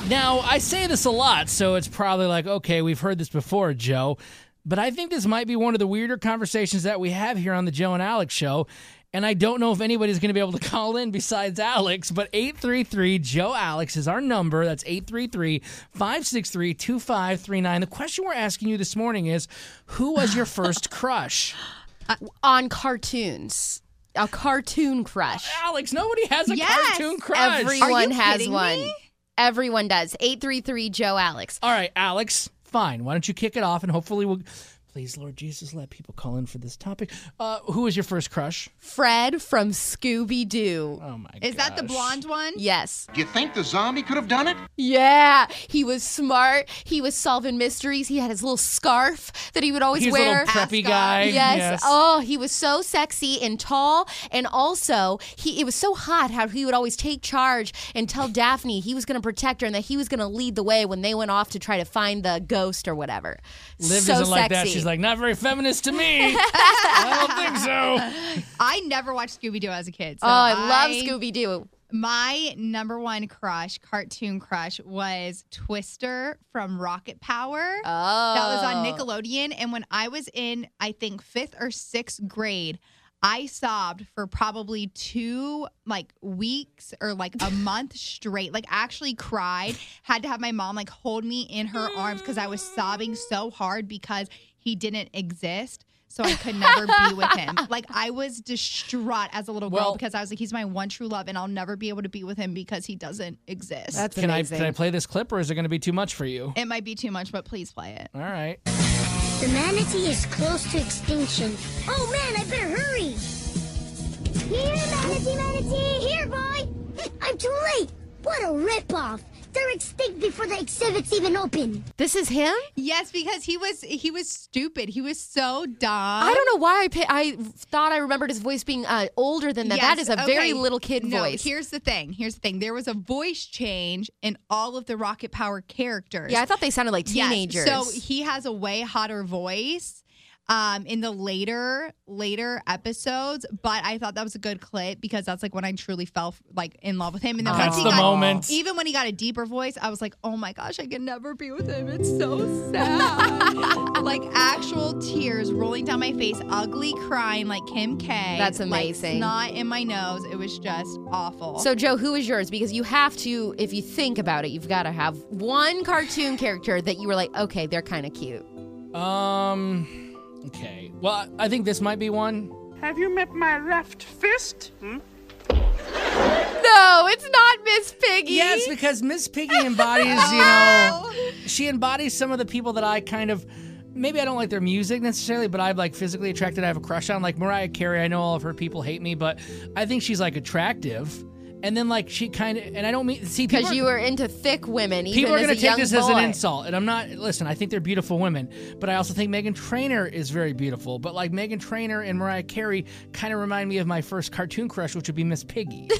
Now, I say this a lot, so it's probably like, okay, we've heard this before, Joe. But I think this might be one of the weirder conversations that we have here on the Joe and Alex show. And I don't know if anybody's going to be able to call in besides Alex, but 833-JOE-ALEX is our number. That's 833-563-2539. The question we're asking you this morning is, who was your first crush? On cartoons. A cartoon crush. Alex, nobody has a cartoon crush. Everyone has one. Everyone does. 833-JOE-ALEX. All right, Alex, fine. Why don't you kick it off, and hopefully we'll... Please, Lord Jesus, let people call in for this topic. Who was your first crush? Fred from Scooby-Doo. Oh, my God. Is that the blonde one? Yes. Do you think the zombie could have done it? Yeah. He was smart. He was solving mysteries. He had his little scarf that he would always He's wear. a little preppy guy. Yes. Oh, he was so sexy and tall. And also, it was so hot how he would always take charge and tell Daphne he was going to protect her and that he was going to lead the way when they went off to try to find the ghost or whatever. Liv so doesn't sexy. like that. She's like, not very feminist to me. I don't think so. I never watched Scooby-Doo as a kid. So I love Scooby-Doo. My number one cartoon crush, was Twister from Rocket Power. Oh. That was on Nickelodeon. And when I was in, I think, 5th or 6th grade, I sobbed for probably 2 weeks or a month straight. Actually cried. Had to have my mom hold me in her arms because I was sobbing so hard because he didn't exist. So I could never be with him. I was distraught as a little girl because I was like, he's my one true love, and I'll never be able to be with him because he doesn't exist. That's Can amazing. I play this clip, or is it going to be too much for you? It might be too much, but please play it. All right. The manatee is close to extinction. Oh man, I better hurry! Here, manatee! Here, boy! I'm too late! What a ripoff! They're extinct before the exhibit's even open. This is him? Yes, because he was stupid. He was so dumb. I don't know why I thought I remembered his voice being older than that. Yes, that is a very little kid voice. Here's the thing. There was a voice change in all of the Rocket Power characters. Yeah, I thought they sounded like teenagers. Yes, so he has a way hotter voice in the later episodes, but I thought that was a good clip because that's when I truly fell in love with him. And then That's the moment. Even when he got a deeper voice, I was like, oh my gosh, I can never be with him. It's so sad. Actual tears rolling down my face, ugly crying like Kim K. That's amazing. Snot in my nose. It was just awful. So, Joe, who is yours? Because you have to, if you think about it, you've got to have one cartoon character that you were like, okay, they're kind of cute. Okay. Well, I think this might be one. Have you met my left fist? No, it's not Miss Piggy. Yes, because Miss Piggy embodies, she embodies some of the people that I kind of, maybe I don't like their music necessarily, but I'm physically attracted. I have a crush on, Mariah Carey. I know all of her people hate me, but I think she's attractive. And then she kind of, and I don't mean, see, because you were into thick women. Even people are going to take this as an insult, and I'm not. Listen, I think they're beautiful women, but I also think Meghan Trainor is very beautiful. But Meghan Trainor and Mariah Carey kind of remind me of my first cartoon crush, which would be Miss Piggy.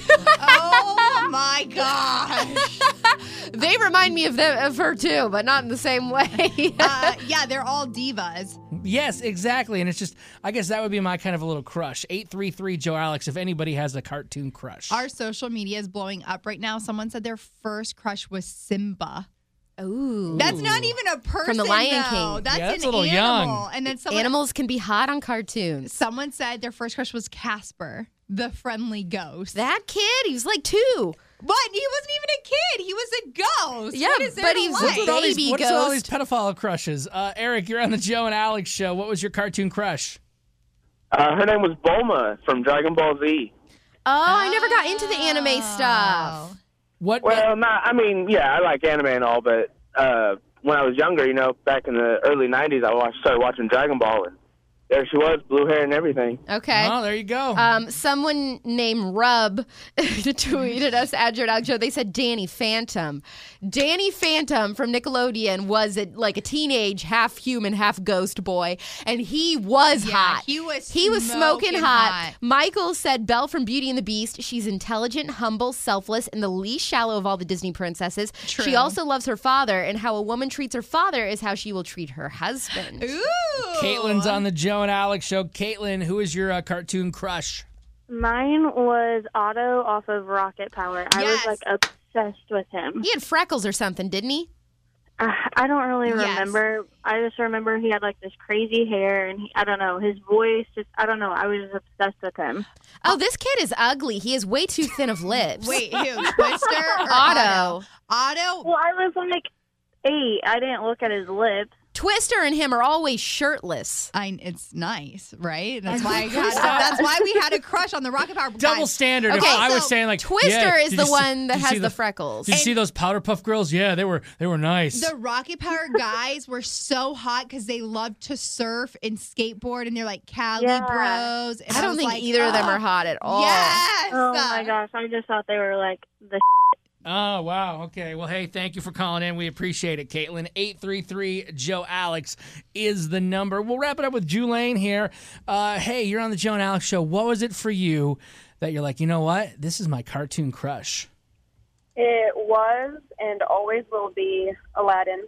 Oh my gosh! They remind me of her too, but not in the same way. Yeah, they're all divas. Yes, exactly, and it's just, I guess that would be my kind of a little crush. 833-JOE-ALEX if anybody has a cartoon crush. Our social media is blowing up right now. Someone said their first crush was Simba. Ooh. That's not even a person. From the Lion though. King. That's that's an a little animal. young. And then Animals can be hot on cartoons. someone said their first crush was Casper, the friendly ghost. That kid, he was 2. But he wasn't even a kid. He was a ghost. Yeah, what is there but to he was like? a baby What's with all these ghost. pedophile crushes? Eric, you're on the Joe and Alex show. What was your cartoon crush? Her name was Bulma from Dragon Ball Z. Oh, I never got into the anime stuff. What? Well, I like anime and all, but when I was younger, back in the early 90s, started watching Dragon Ball, and there she was, blue hair and everything. Okay. Oh, there you go. Someone named Rub tweeted us at Jared Alex Show. They said Danny Phantom. Danny Phantom from Nickelodeon was a teenage, half human, half ghost boy, and he was hot. He was smoking hot. Michael said Belle from Beauty and the Beast. She's intelligent, humble, selfless, and the least shallow of all the Disney princesses. True. She also loves her father, and how a woman treats her father is how she will treat her husband. Ooh. Caitlin's on the Joe and Alex show. Caitlin, who is your cartoon crush? Mine was Otto off of Rocket Power. I was Yes. obsessed with him. He had freckles or something, didn't he? I don't really remember. I just remember he had like this crazy hair, and I don't know, his voice. I don't know. I was just obsessed with him. Oh, this kid is ugly. He is way too thin of lips. Wait, who? Twister or Otto. Otto? Well, I was like 8. I didn't look at his lips. Twister and him are always shirtless. It's nice, right? That's why that's why we had a crush on the Rocket Power guys. Double standard. Okay, if I was so saying like Twister is did the you one that did you has see the freckles. Did you see those Powder Puff Girls? Yeah, they were nice. The Rocket Power guys were so hot because they loved to surf and skateboard, and they're like Cali bros. And I don't was think like, either of them are hot at all. Yes. Oh my gosh! I just thought they were like the. Oh, wow. Okay. Well, hey, thank you for calling in. We appreciate it, Caitlin. 833-JOE-ALEX is the number. We'll wrap it up with Julane here. Hey, you're on the Joe and Alex Show. What was it for you that you're like, you know what? This is my cartoon crush? It was and always will be Aladdin.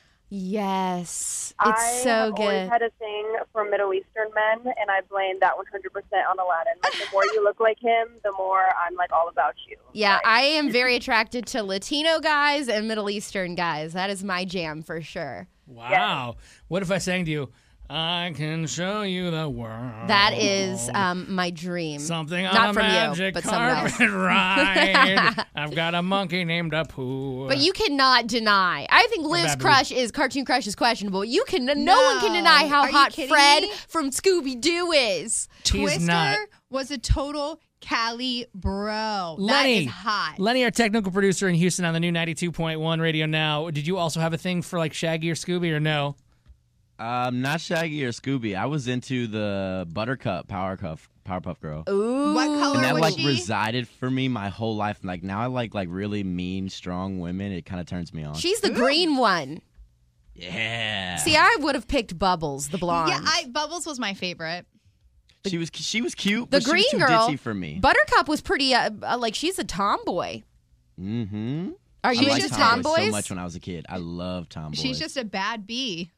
Yes. I It's so have good. always had a thing for Middle Eastern men, and I blame that 100% on Aladdin. Like, the more you look like him, the more I'm like all about you. Yeah, Like, I am very attracted to Latino guys and Middle Eastern guys. That is my jam for sure. Wow. What if I sang to you, I can show you the world? That is my dream. Something on Not a from you, magic but someone else. carpet ride. I've got a monkey named Apu. But you cannot deny. I think Liv's Babu. crush is cartoon crush is questionable. No one can deny how Are you hot kidding Fred me? from Scooby Doo is. He's not. Twister was a total Cali bro. Lenny, that is hot. Lenny, our technical producer in Houston on the new 92.1 Radio Now. Did you also have a thing for like Shaggy or Scooby or no? Not Shaggy or Scooby. I was into the Buttercup Powerpuff Girl. Ooh. What color And that was like she? resided for me my whole life. Like now I like really mean, strong women. It kind of turns me on. She's the green one. Yeah. See, I would have picked Bubbles, the blonde. Yeah, Bubbles was my favorite. She was cute, the but she green was too girl, ditzy for me. Buttercup was pretty, like she's a tomboy. Mm-hmm. Are you I into liked tomboys tomboys? so much when I was a kid. I love tomboys. She's just a bad bee.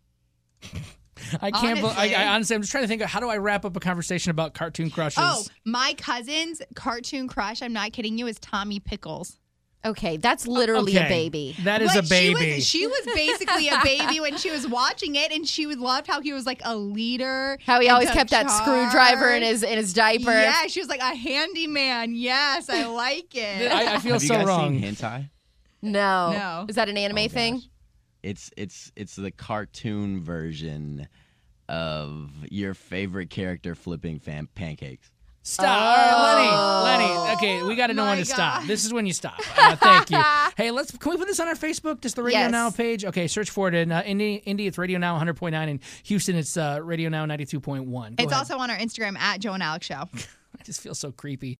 I can't. Honestly. I honestly, I'm just trying to think of how do I wrap up a conversation about cartoon crushes. Oh, my cousin's cartoon crush, I'm not kidding you, is Tommy Pickles. Okay, that's literally a Okay. baby. That is But a baby. She was basically a baby when she was watching it, and she loved how he was like a leader. How he and always took kept that screwdriver in his diaper. Yeah, she was like a handyman. Yes, I like it. I feel Have you so guys wrong. seen hentai? No. No. Is that an anime Oh, thing? gosh. It's the cartoon version of your favorite character flipping pancakes. Stop. All right, Lenny. Okay, we got to know My when to stop. God. This is when you stop. Thank you. Hey, can we put this on our Facebook? Just the Radio Yes. Now page? Okay, search for it. In Indy, it's Radio Now 100.9. In Houston, it's Radio Now 92.1. Go It's ahead. also on our Instagram at Joe and Alex Show. I just feel so creepy.